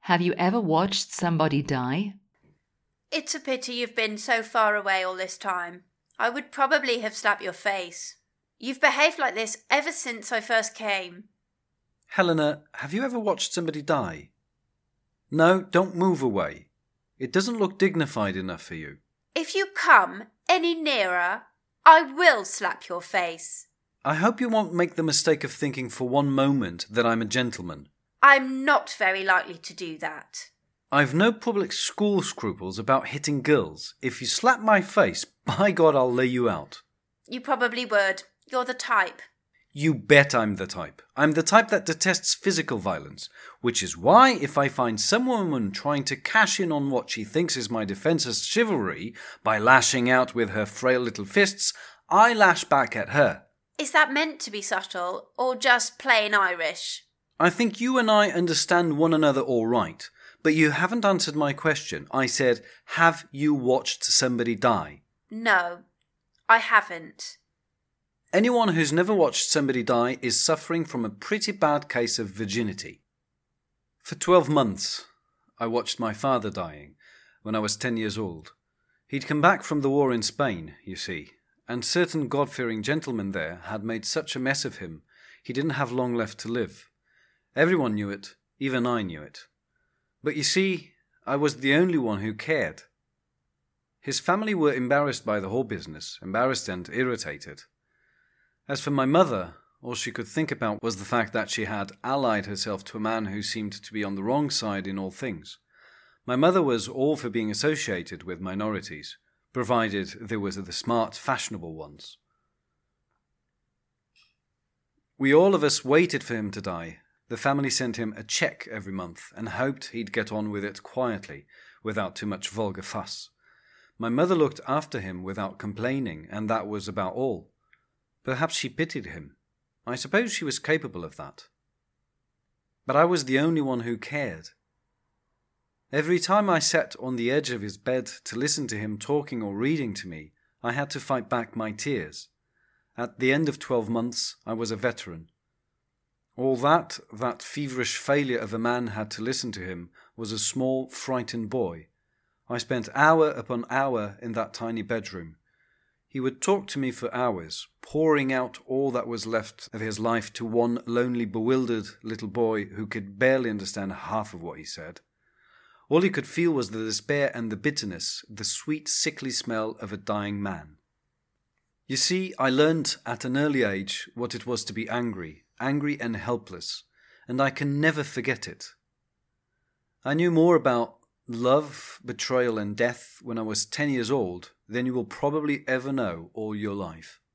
Have you ever watched somebody die? It's a pity you've been so far away all this time. I would probably have slapped your face. You've behaved like this ever since I first came. Helena, have you ever watched somebody die? No, don't move away. It doesn't look dignified enough for you. If you come any nearer, I will slap your face. I hope you won't make the mistake of thinking for one moment that I'm a gentleman. I'm not very likely to do that. I've no public school scruples about hitting girls. If you slap my face, by God, I'll lay you out. You probably would. You're the type. You bet I'm the type. I'm the type that detests physical violence, which is why if I find some woman trying to cash in on what she thinks is my defense as chivalry by lashing out with her frail little fists, I lash back at her. Is that meant to be subtle or just plain Irish? I think you and I understand one another all right, but you haven't answered my question. I said, have you watched somebody die? No, I haven't. Anyone who's never watched somebody die is suffering from a pretty bad case of virginity. For 12 months, I watched my father dying when I was 10 years old. He'd come back from the war in Spain, you see, and certain God-fearing gentlemen there had made such a mess of him, he didn't have long left to live. Everyone knew it, even I knew it. But you see, I was the only one who cared. His family were embarrassed by the whole business, embarrassed and irritated. As for my mother, all she could think about was the fact that she had allied herself to a man who seemed to be on the wrong side in all things. My mother was all for being associated with minorities, provided they were the smart, fashionable ones. We all of us waited for him to die. The family sent him a cheque every month and hoped he'd get on with it quietly, without too much vulgar fuss. My mother looked after him without complaining, and that was about all. Perhaps she pitied him. I suppose she was capable of that. But I was the only one who cared. Every time I sat on the edge of his bed to listen to him talking or reading to me, I had to fight back my tears. At the end of 12 months, I was a veteran. All that feverish failure of a man had to listen to him was a small, frightened boy. I spent hour upon hour in that tiny bedroom. He would talk to me for hours, pouring out all that was left of his life to one lonely, bewildered little boy who could barely understand half of what he said. All he could feel was the despair and the bitterness, the sweet, sickly smell of a dying man. You see, I learned at an early age what it was to be angry and helpless, and I can never forget it. I knew more about love, betrayal and death when I was 10 years old than you will probably ever know all your life.